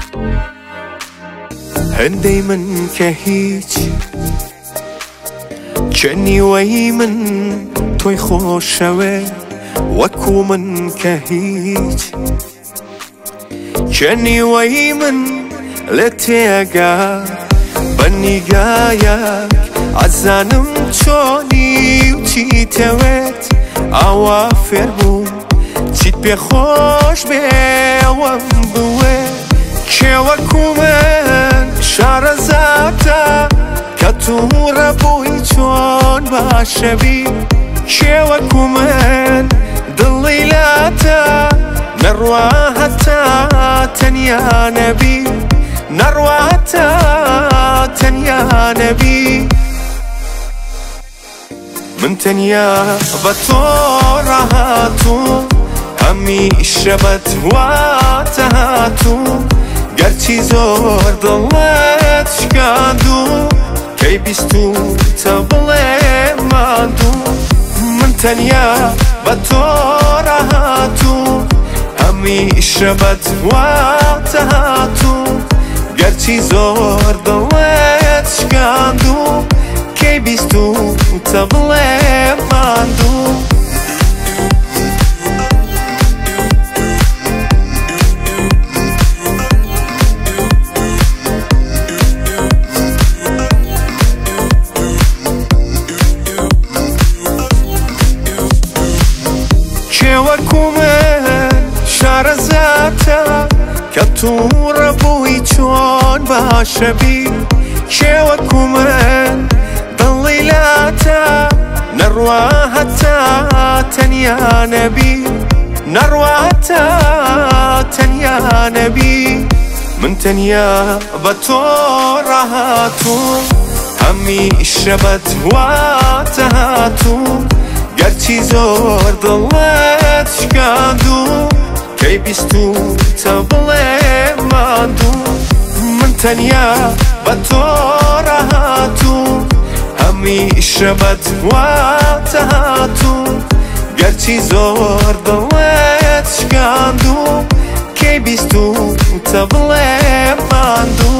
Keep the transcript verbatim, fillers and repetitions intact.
هەندەی من کە هیچ کەنیوەی من تۆی خۆشەوێ وەکو من کە هیچ کەنیوەی من لە تێگا بە نیگایەک ئەزانم چۆنی و چیتەوێت ئاوا فێر بووم چیت پێ خۆش بێوەم بوێ کێوەکو من شارەزاتە کە تووڕە بووی چۆن باشەبی کێوەکو من دڵی لاتە نەڕوا هەتا تەنیا نەبی نەڕوا هەتا تەنیا نەبی من تەنیا بە تۆ ڕاهاتووم هەمیشە بەت واتە هاتووم گەرچی زۆر دڵت شکاندوو کەی بیستوتە بڵێ ماندوو من تەنیا بە تۆ ڕاهاتووم هەمیشە بەت واتە هاتووم گەرچی زۆر دڵت شکاندوو کەی بیستوتە بڵێ ماندوو کێوەکو من شارەزاتە کە تووڕە بووی چۆن باشەبی کێوەکو من دڵی لاتە نەڕوا هەتا تەنیا نەبی نەڕوا هەتا تەنیا نەبی من تەنیا بە تۆ ڕاهاتووم هەمیشە بەت واتە هاتووم گەرچی زۆر دڵت شکاندوو کەی بیستوتە بڵێ ماندوو من تەنیا بە تۆ ڕاهاتووم هەمیشە بەت واتە هاتووم گەرچی زۆر دڵت شکاندوو کەی بیستوتە بڵێ ماندوو